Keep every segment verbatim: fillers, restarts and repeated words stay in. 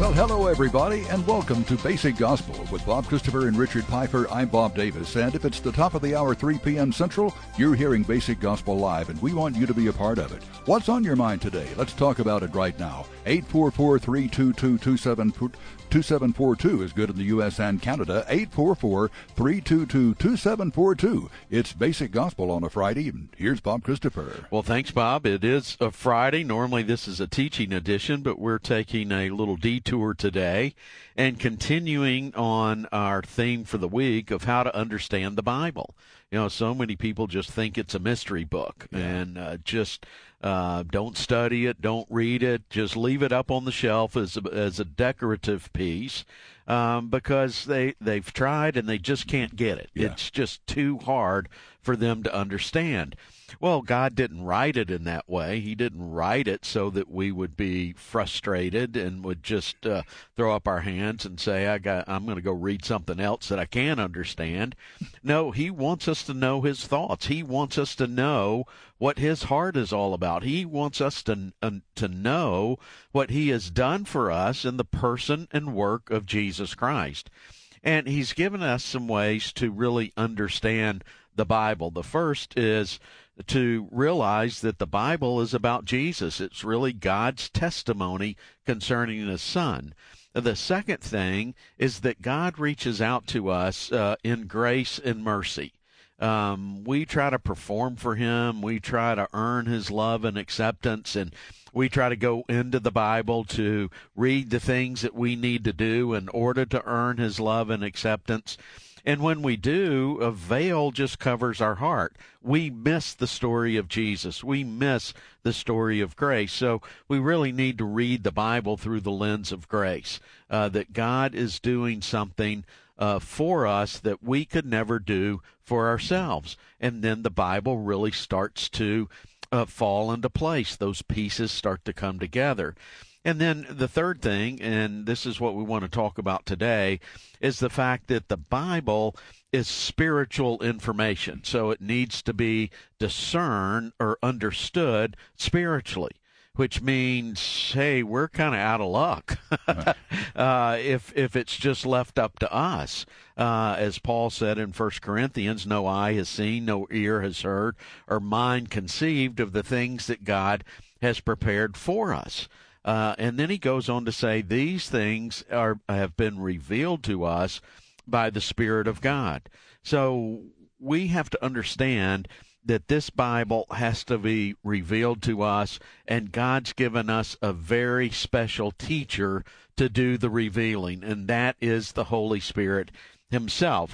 Well, hello, everybody, and welcome to Basic Gospel with Bob Christopher and Richard Piper. I'm Bob Davis, and if it's the top of the hour, three p.m. Central, you're hearing Basic Gospel live, and we want you to be a part of it. What's on your mind today? Let's talk about it right now. eight four four, three two two, two seven four two is good in the U S and Canada. eight four four, three two two, two seven four two. It's Basic Gospel on a Friday, and here's Bob Christopher. Well, thanks, Bob. It is a Friday. Normally this is a teaching edition, but we're taking a little detour today and continuing on our theme for the week of how to understand the Bible. You know, so many people just think it's a mystery book yeah. and uh, just uh, don't study it, don't read it, just leave it up on the shelf as a, as a decorative piece um, because they, they've tried and they just can't get it. Yeah. It's just too hard for them to understand. Well, God didn't write it in that way. He didn't write it so that we would be frustrated and would just uh, throw up our hands and say, I got, I'm going to go read something else that I can understand. No, he wants us to know his thoughts. He wants us to know what his heart is all about. He wants us to, uh, to know what he has done for us in the person and work of Jesus Christ. And he's given us some ways to really understand the Bible. The first is to realize that the Bible is about Jesus. It's really God's testimony concerning his Son. The second thing is that God reaches out to us uh, in grace and mercy. Um, we try to perform for him. We try to earn his love and acceptance, and we try to go into the Bible to read the things that we need to do in order to earn his love and acceptance. And when we do, a veil just covers our heart. We miss the story of Jesus. We miss the story of grace. So we really need to read the Bible through the lens of grace, uh, that God is doing something uh, for us that we could never do for ourselves. And then the Bible really starts to uh, fall into place. Those pieces start to come together. And then the third thing, and this is what we want to talk about today, is the fact that the Bible is spiritual information. So it needs to be discerned or understood spiritually, which means, hey, we're kind of out of luck uh, if if it's just left up to us. Uh, as Paul said in First Corinthians, no eye has seen, no ear has heard, or mind conceived of the things that God has prepared for us. Uh, and then he goes on to say these things are have been revealed to us by the Spirit of God. So we have to understand that this Bible has to be revealed to us, and God's given us a very special teacher to do the revealing, and that is the Holy Spirit himself.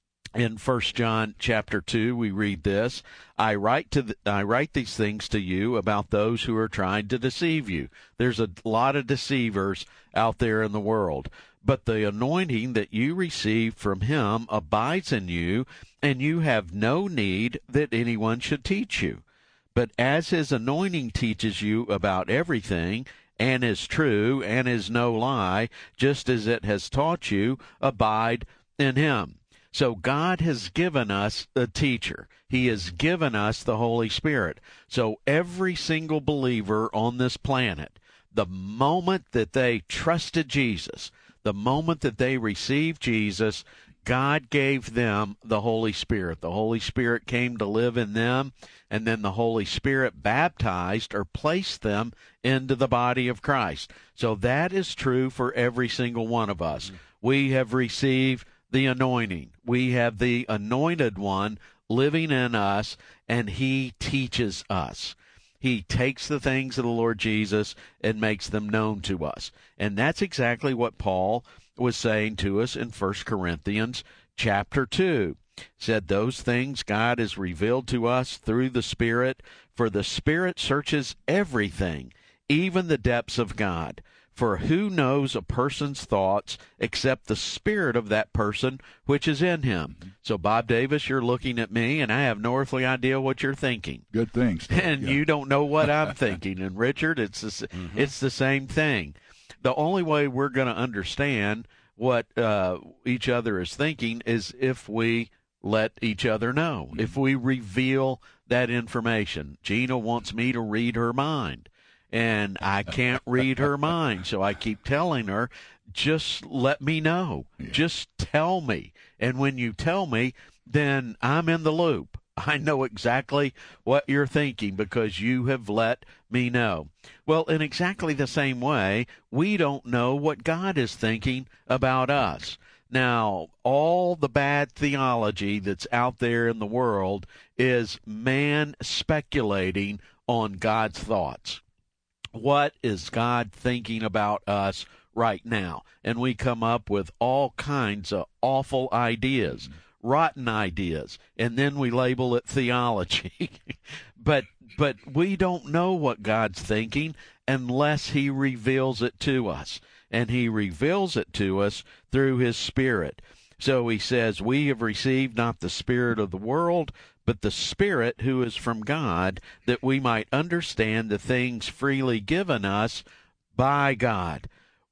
In First John chapter two, we read this, I write to the, I write these things to you about those who are trying to deceive you. There's a lot of deceivers out there in the world. But the anointing that you receive from him abides in you, and you have no need that anyone should teach you. But as his anointing teaches you about everything, and is true, and is no lie, just as it has taught you, abide in him. So God has given us a teacher. He has given us the Holy Spirit. So every single believer on this planet, the moment that they trusted Jesus, the moment that they received Jesus, God gave them the Holy Spirit. The Holy Spirit came to live in them, and then the Holy Spirit baptized or placed them into the body of Christ. So that is true for every single one of us. We have received the anointing. We have the anointed one living in us, and he teaches us. He takes the things of the Lord Jesus and makes them known to us. And that's exactly what Paul was saying to us in First Corinthians chapter two. Said those things God has revealed to us through the Spirit, for the Spirit searches everything, even the depths of God. For who knows a person's thoughts except the spirit of that person which is in him? So, Bob Davis, you're looking at me, and I have no earthly idea what you're thinking. Good things. And yeah. you don't know what I'm thinking. And, Richard, it's the, mm-hmm. it's the same thing. The only way we're going to understand what uh, each other is thinking is if we let each other know, mm-hmm. if we reveal that information. Gina wants me to read her mind. and I can't read her mind. So I keep telling her, just let me know. Yeah. Just tell me. And when you tell me, then I'm in the loop. I know exactly what you're thinking because you have let me know. Well, in exactly the same way, we don't know what God is thinking about us. Now, all the bad theology that's out there in the world is man speculating on God's thoughts. What is God thinking about us right now? And we come up with all kinds of awful ideas. Rotten ideas, and then we label it theology. but but we don't know what God's thinking unless he reveals it to us, and he reveals it to us through his Spirit. So he says, we have received not the spirit of the world, but the Spirit who is from God, that we might understand the things freely given us by God.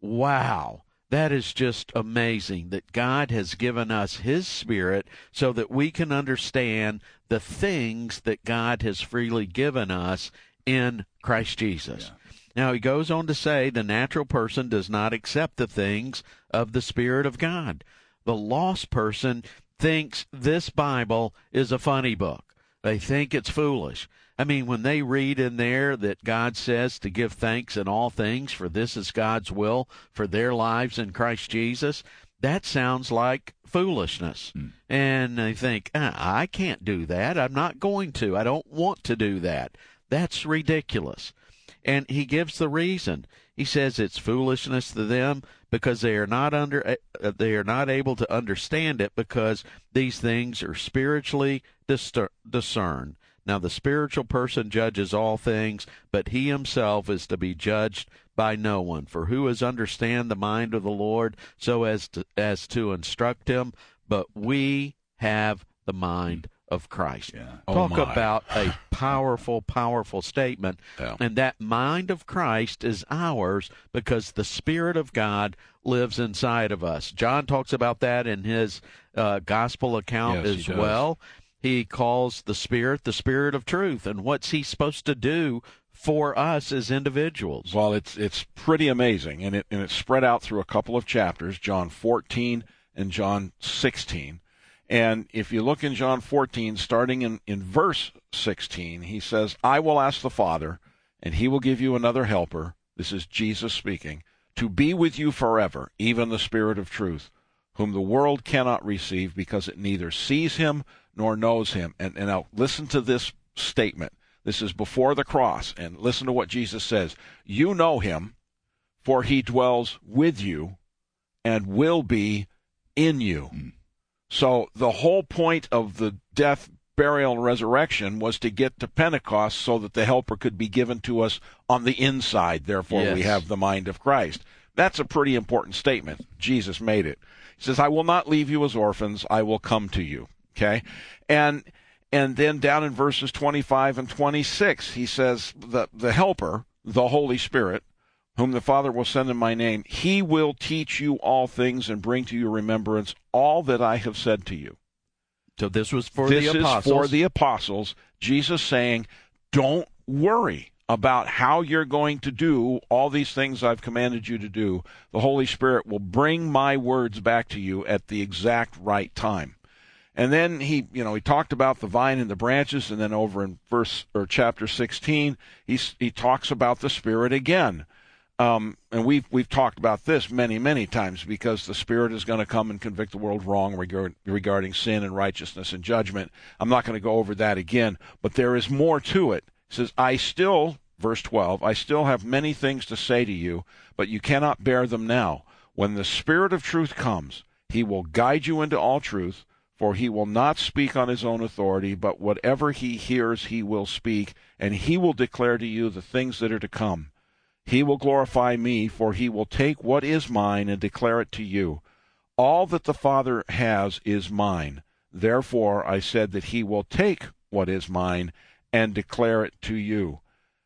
Wow. That is just amazing that God has given us his Spirit so that we can understand the things that God has freely given us in Christ Jesus. Yeah. Now, he goes on to say the natural person does not accept the things of the Spirit of God. The lost person thinks this Bible is a funny book. They think it's foolish. I mean, when they read in there that God says to give thanks in all things, for this is God's will for their lives in Christ Jesus, that sounds like foolishness. Mm. And they think, ah, I can't do that. I'm not going to. I don't want to do that. That's ridiculous. And he gives the reason. He says it's foolishness to them because they are not under uh, they are not able to understand it because these things are spiritually discer- discerned. Now, the spiritual person judges all things, but he himself is to be judged by no one. For who has understand the mind of the Lord so as to, as to instruct him? But we have the mind of Christ. Yeah. Talk oh about a powerful, powerful statement. Yeah. And that mind of Christ is ours because the Spirit of God lives inside of us. John talks about that in his uh, gospel account yes, as well. He calls the Spirit the Spirit of truth. And what's he supposed to do for us as individuals? Well, it's it's pretty amazing, and it and it's spread out through a couple of chapters, John fourteen and John sixteen. And if you look in John fourteen, starting in, in verse sixteen, he says, I will ask the Father, and he will give you another helper, this is Jesus speaking, to be with you forever, even the Spirit of truth, whom the world cannot receive because it neither sees him nor knows him. And, and now listen to this statement. This is before the cross, and listen to what Jesus says. You know him, for he dwells with you and will be in you. Mm. So the whole point of the death, burial, and resurrection was to get to Pentecost so that the helper could be given to us on the inside. Therefore, yes. we have the mind of Christ. That's a pretty important statement. Jesus made it. He says, I will not leave you as orphans. I will come to you. Okay? And and then down in verses twenty-five and twenty-six, he says, the, the helper, the Holy Spirit, whom the Father will send in my name, he will teach you all things and bring to your remembrance all that I have said to you. So this was for this the apostles. This is for the apostles. Jesus saying, don't worry about how you're going to do all these things I've commanded you to do. The Holy Spirit will bring my words back to you at the exact right time. And then he, you know, he talked about the vine and the branches, and then over in verse or chapter sixteen, he he talks about the Spirit again. Um, and we've we've talked about this many many times because the Spirit is going to come and convict the world wrong regard, regarding sin and righteousness and judgment. I'm not going to go over that again, but there is more to it. It says, I still, verse twelve, I still have many things to say to you, but you cannot bear them now. When the Spirit of truth comes, he will guide you into all truth. For he will not speak on his own authority, but whatever he hears he will speak, and he will declare to you the things that are to come. He will glorify me, for he will take what is mine and declare it to you. All that the Father has is mine. Therefore I said that he will take what is mine and declare it to you.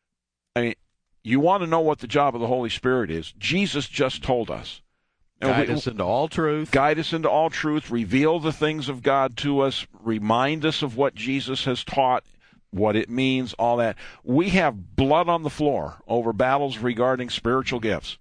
I mean, you want to know what the job of the Holy Spirit is? Jesus just told us. Guide us into all truth. Guide us into all truth. Reveal the things of God to us. Remind us of what Jesus has taught what it means, all that. We have blood on the floor over battles regarding spiritual gifts.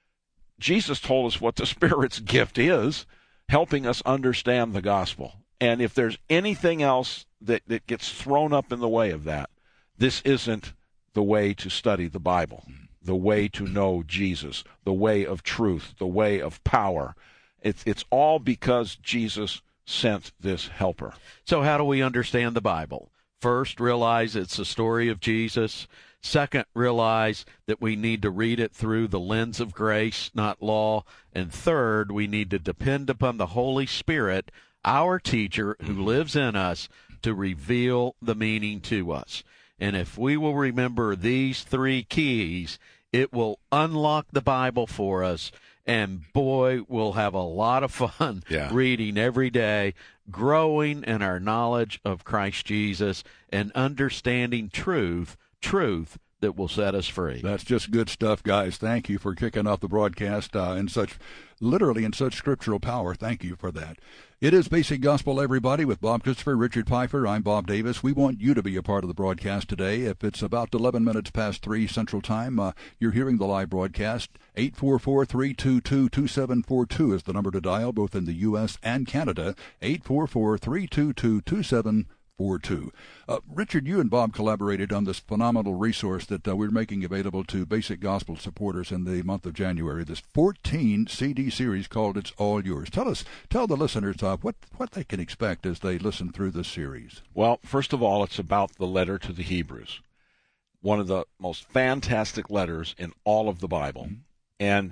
Jesus told us what the Spirit's gift is, helping us understand the gospel. And if there's anything else that, that gets thrown up in the way of that, this isn't the way to study the Bible, the way to know Jesus, the way of truth, the way of power. It's, it's all because Jesus sent this helper. So how do we understand the Bible? First, realize it's a story of Jesus. Second, realize that we need to read it through the lens of grace, not law. And third, we need to depend upon the Holy Spirit, our teacher who lives in us, to reveal the meaning to us. And if we will remember these three keys, it will unlock the Bible for us. And boy, we'll have a lot of fun yeah. reading every day, growing in our knowledge of Christ Jesus and understanding truth, truth that will set us free. That's just good stuff, guys. Thank you for kicking off the broadcast uh, in such, literally in such scriptural power. Thank you for that. It is Basic Gospel, everybody, with Bob Christopher, Richard Pfeiffer. I'm Bob Davis. We want you to be a part of the broadcast today. If it's about eleven minutes past three Central Time, uh, you're hearing the live broadcast. eight four four, three two two, two seven four two is the number to dial, both in the U S and Canada. eight four four, three two two, two seven four two. Uh, Richard, you and Bob collaborated on this phenomenal resource that uh, we're making available to Basic Gospel supporters in the month of January, this fourteen C D series called It's All Yours. Tell us, tell the listeners uh, what, what they can expect as they listen through this series. Well, first of all, it's about the letter to the Hebrews, one of the most fantastic letters in all of the Bible. Mm-hmm. And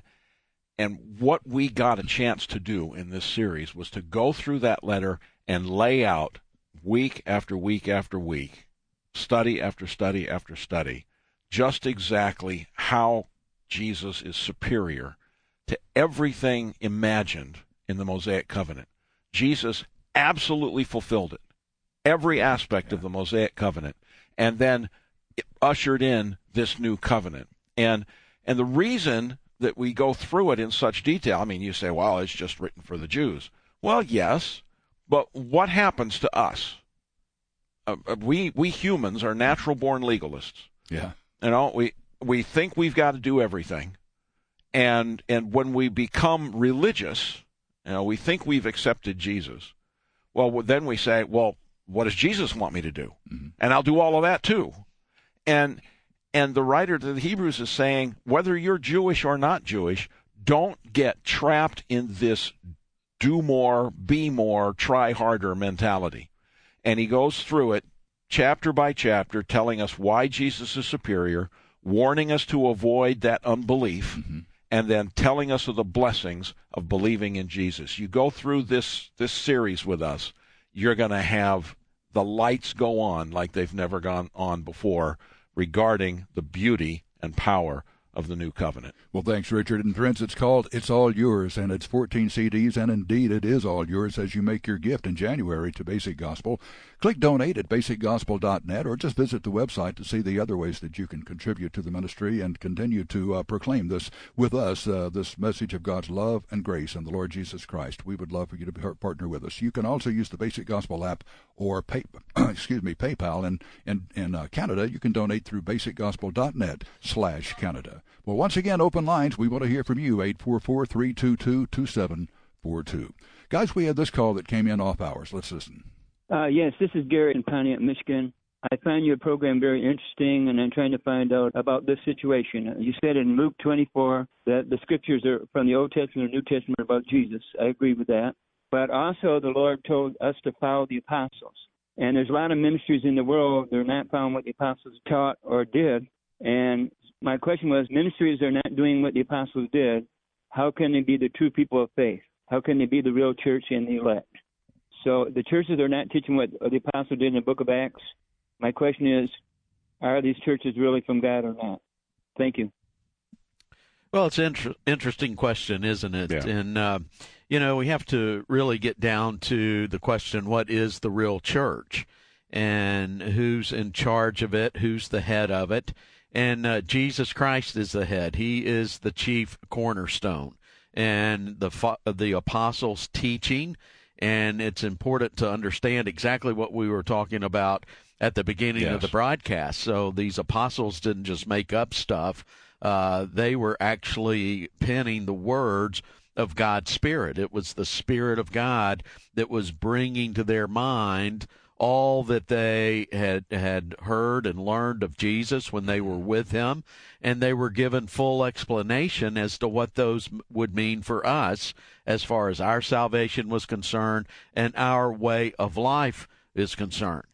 and what we got a chance to do in this series was to go through that letter and lay out week after week after week, study after study after study, just exactly how Jesus is superior to everything imagined in the Mosaic covenant. Jesus absolutely fulfilled it, every aspect yeah. of the Mosaic covenant, and then ushered in this new covenant. And and the reason that we go through it in such detail, I mean, you say, well, it's just written for the Jews. Well, yes. But what happens to us? Uh, we we humans are natural-born legalists. Yeah, you know, we we think we've got to do everything, and and when we become religious, you know, we think we've accepted Jesus. Well, then we say, well, what does Jesus want me to do? Mm-hmm. And I'll do all of that too. And and the writer to the Hebrews is saying, whether you're Jewish or not Jewish, don't get trapped in this do more, be more, try harder mentality. And he goes through it chapter by chapter, telling us why Jesus is superior, warning us to avoid that unbelief, mm-hmm. and then telling us of the blessings of believing in Jesus. You go through this, this series with us, you're going to have the lights go on like they've never gone on before regarding the beauty and power of the new covenant. Well, thanks, Richard. And friends, it's called It's All Yours, and it's fourteen C Ds, and indeed it is all yours as you make your gift in January to Basic Gospel. Click Donate at basic gospel dot net, or just visit the website to see the other ways that you can contribute to the ministry and continue to uh, proclaim this with us, uh, this message of God's love and grace in the Lord Jesus Christ. We would love for you to partner with us. You can also use the Basic Gospel app or pay, excuse me, PayPal. And in, in uh, Canada, you can donate through basic gospel dot net slash Canada. Well, once again, open lines. We want to hear from you, eight four four, three two two, two seven four two. Guys, we had this call that came in off hours. Let's listen. Uh, yes, this is Gary in Pontiac, Michigan. I find your program very interesting, and I'm trying to find out about this situation. You said in Luke twenty-four that the scriptures are from the Old Testament and New Testament about Jesus. I agree with that. But also the Lord told us to follow the apostles. And there's a lot of ministries in the world, they're not following what the apostles taught or did. And my question was, ministries are not doing what the apostles did. How can they be the true people of faith? How can they be the real church and the elect? So the churches are not teaching what the apostles did in the book of Acts. My question is, are these churches really from God or not? Thank you. Well, it's an inter- interesting question, isn't it? Yeah. And, uh, you know, we have to really get down to the question, what is the real church? And who's in charge of it? Who's the head of it? And uh, Jesus Christ is the head. He is the chief cornerstone. And the the apostles' teaching, and it's important to understand exactly what we were talking about at the beginning Yes. of the broadcast. So these apostles didn't just make up stuff. Uh, they were actually penning the words of God's Spirit. It was the Spirit of God that was bringing to their mind all that they had had heard and learned of Jesus when they were with him, and they were given full explanation as to what those would mean for us as far as our salvation was concerned and our way of life is concerned.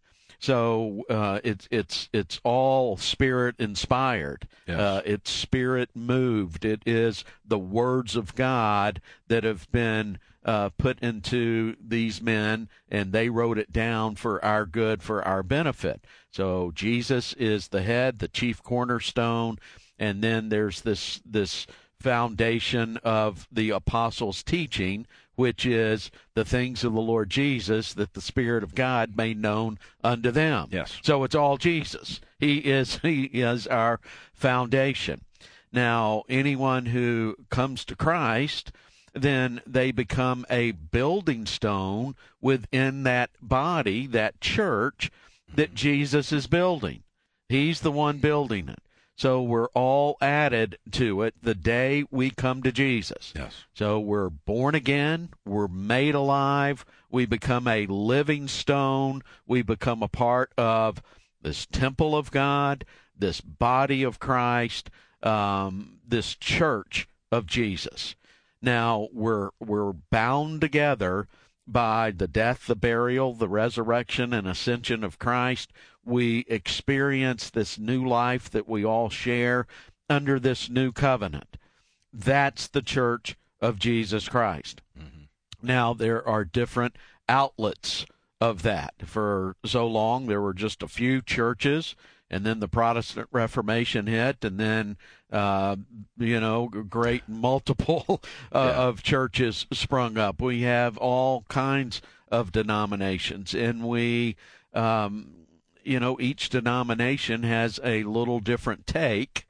So uh, it's it's it's all Spirit inspired. Yes. Uh, it's Spirit moved. It is the words of God that have been uh, put into these men, and they wrote it down for our good, for our benefit. So Jesus is the head, the chief cornerstone, and then there's this this foundation of the apostles' teaching, which is the things of the Lord Jesus, that the Spirit of God made known unto them. Yes. So it's all Jesus. He is he is our foundation. Now, anyone who comes to Christ, then they become a building stone within that body, that church that Jesus is building. He's the one building it. So we're all added to it the day we come to Jesus. Yes. So we're born again, we're made alive, we become a living stone, we become a part of this temple of God, this body of Christ, um, this church of Jesus. Now we're we're bound together by the death, the burial, the resurrection, and ascension of Christ. We experience this new life that we all share under this new covenant. That's the church of Jesus Christ. Mm-hmm. Now, there are different outlets of that. For so long, there were just a few churches, and then the Protestant Reformation hit, and then, uh, you know, great multiple uh, yeah. of churches sprung up. We have all kinds of denominations, and we, um, you know, each denomination has a little different take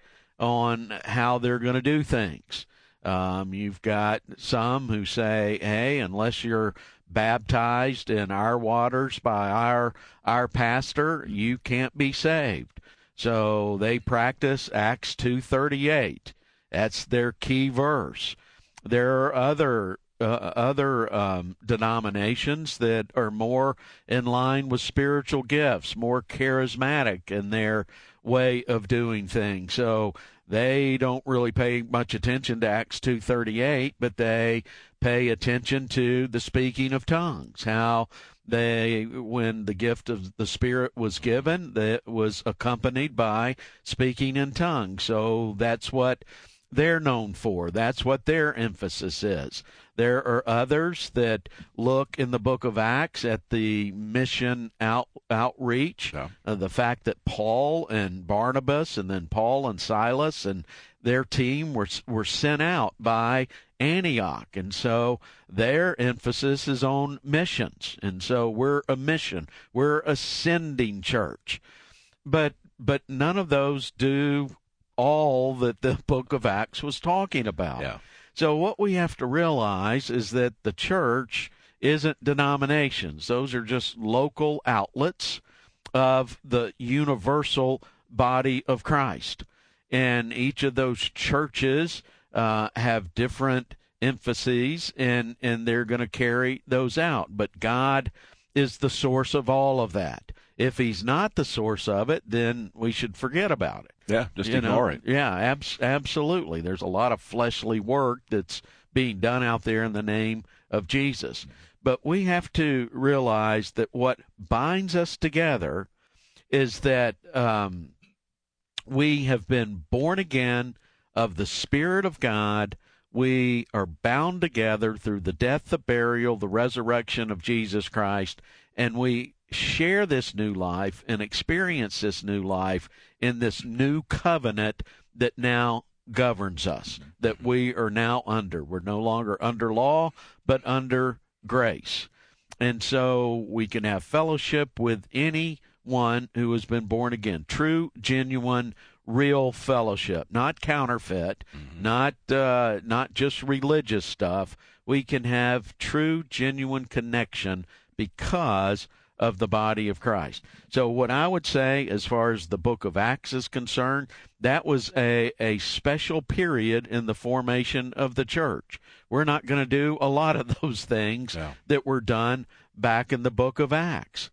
on how they're going to do things. Um, you've got some who say, hey, unless you're baptized in our waters by our our pastor, you can't be saved. So they practice Acts two thirty-eight. That's their key verse. There are other uh, other um, denominations that are more in line with spiritual gifts, more charismatic in their way of doing things. So they don't really pay much attention to Acts two thirty-eight, but they pay attention to the speaking of tongues, how they, when the gift of the Spirit was given, that was accompanied by speaking in tongues. So that's what they're known for. That's what their emphasis is. There are others that look in the book of Acts at the mission out, outreach, yeah. uh, the fact that Paul and Barnabas and then Paul and Silas and their team were were sent out by Antioch. And so their emphasis is on missions. And so we're a mission. We're a sending church. But but none of those do all that the book of Acts was talking about. Yeah. So what we have to realize is that the church isn't denominations. Those are just local outlets of the universal body of Christ. And each of those churches uh, have different emphases, and, and they're going to carry those out. But God is the source of all of that. If he's not the source of it, then we should forget about it. Yeah, just you ignore know? it. Yeah, abs- absolutely. There's a lot of fleshly work that's being done out there in the name of Jesus. But we have to realize that what binds us together is that um, we have been born again of the Spirit of God. We are bound together through the death, the burial, the resurrection of Jesus Christ, and we share this new life and experience this new life in this new covenant that now governs us, that we are now under. We're no longer under law, but under grace. And so we can have fellowship with anyone who has been born again. True, genuine, real fellowship, not counterfeit, mm-hmm. not uh, not just religious stuff. We can have true, genuine connection because of the body of Christ. So what I would say as far as the book of Acts is concerned, that was a, a special period in the formation of the church. We're not going to do a lot of those things yeah. that were done back in the book of Acts.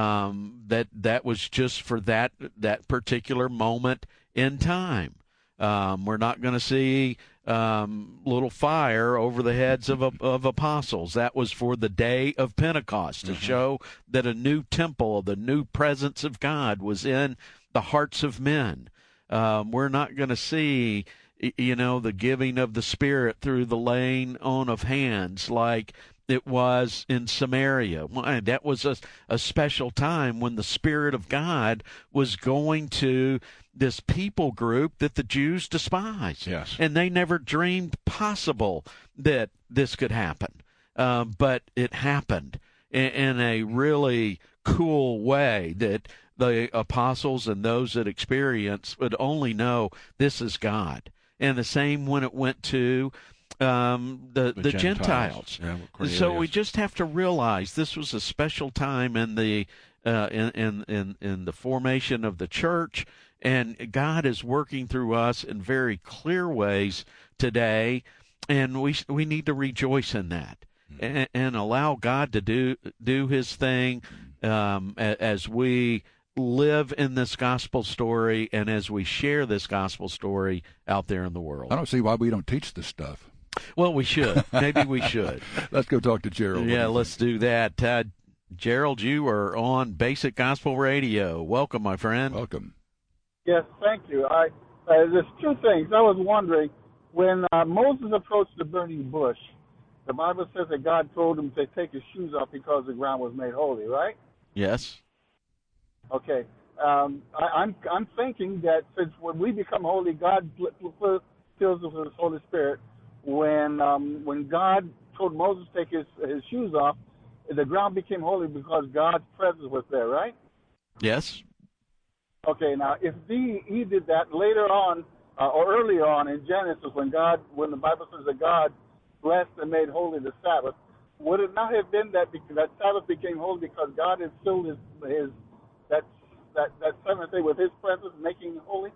Um, that that was just for that that particular moment in time. Um, we're not going to see um, little fire over the heads of of apostles. That was for the day of Pentecost to mm-hmm. show that a new temple, the new presence of God was in the hearts of men. Um, we're not going to see, you know, the giving of the Spirit through the laying on of hands like it was in Samaria. That was a, a special time when the Spirit of God was going to this people group that the Jews despised. Yes. And they never dreamed possible that this could happen. Um, but it happened in, in a really cool way that the apostles and those that experienced would only know this is God. And the same when it went to um, the, the, the Gentiles. Gentiles. Yeah, so we just have to realize this was a special time in the uh, in, in, in, in the formation of the church, and God is working through us in very clear ways today, and we we need to rejoice in that mm-hmm. and, and allow God to do do His thing um, as we live in this gospel story and as we share this gospel story out there in the world. I don't see why we don't teach this stuff. Well, we should. Maybe we should. Let's go talk to Gerald. Yeah, let's do that. Uh, Gerald, you are on Basic Gospel Radio. Welcome, my friend. Welcome. Yes, thank you. I uh, there's two things. I was wondering, when uh, Moses approached the burning bush, the Bible says that God told him to take his shoes off because the ground was made holy, right? Yes. Okay. Um, I, I'm I'm thinking that since when we become holy, God fills us with His Holy Spirit. When um, when God told Moses to take his his shoes off, the ground became holy because God's presence was there, right? Yes. Okay. Now, if he, he did that later on uh, or earlier on in Genesis, when God, when the Bible says that God blessed and made holy the Sabbath, would it not have been that because that Sabbath became holy because God had filled his his that that that seventh day with His presence, making it holy?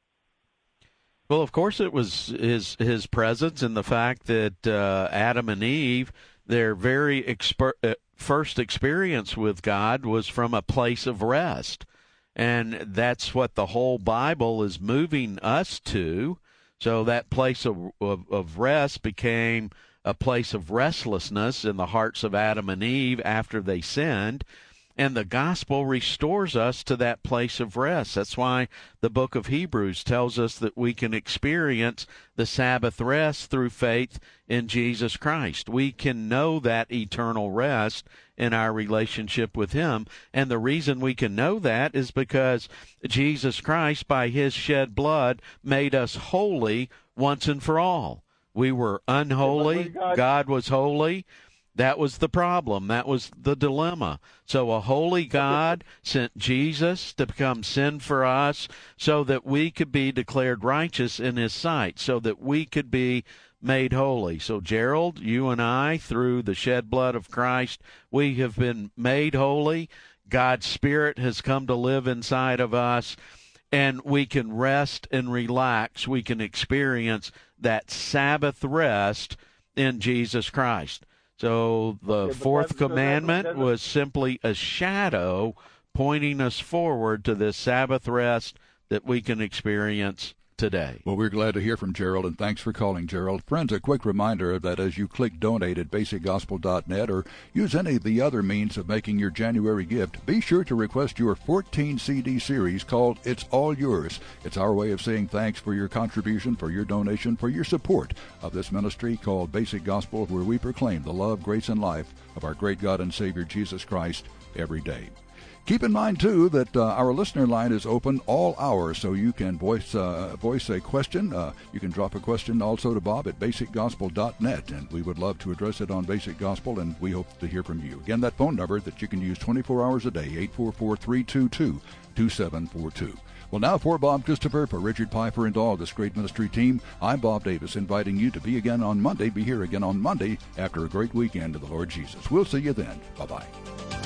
Well, of course, it was his his presence and the fact that uh, Adam and Eve, their very exper- uh, first experience with God was from a place of rest. And that's what the whole Bible is moving us to. So that place of, of, of rest became a place of restlessness in the hearts of Adam and Eve after they sinned. And the gospel restores us to that place of rest. That's why the book of Hebrews tells us that we can experience the Sabbath rest through faith in Jesus Christ. We can know that eternal rest in our relationship with Him. And the reason we can know that is because Jesus Christ, by His shed blood, made us holy once and for all. We were unholy. God was holy. That was the problem. That was the dilemma. So a holy God sent Jesus to become sin for us so that we could be declared righteous in His sight, so that we could be made holy. So, Gerald, you and I, through the shed blood of Christ, we have been made holy. God's Spirit has come to live inside of us, and we can rest and relax. We can experience that Sabbath rest in Jesus Christ. So the yeah, fourth commandment that, that, was simply a shadow pointing us forward to this Sabbath rest that we can experience today. Well, we're glad to hear from Gerald, and thanks for calling, Gerald. Friends, a quick reminder that as you click donate at basic gospel dot net or use any of the other means of making your January gift, be sure to request your fourteen C D series called It's All Yours. It's our way of saying thanks for your contribution, for your donation, for your support of this ministry called Basic Gospel, where we proclaim the love, grace, and life of our great God and Savior Jesus Christ every day. Keep in mind, too, that uh, our listener line is open all hours, so you can voice uh, voice a question. Uh, you can drop a question also to Bob at basic gospel dot net, and we would love to address it on Basic Gospel, and we hope to hear from you. Again, that phone number that you can use twenty-four hours a day, eight four four, three two two, two seven four two. Well, now for Bob Christopher, for Richard Piper, and all this great ministry team, I'm Bob Davis, inviting you to be again on Monday, be here again on Monday after a great weekend of the Lord Jesus. We'll see you then. Bye-bye.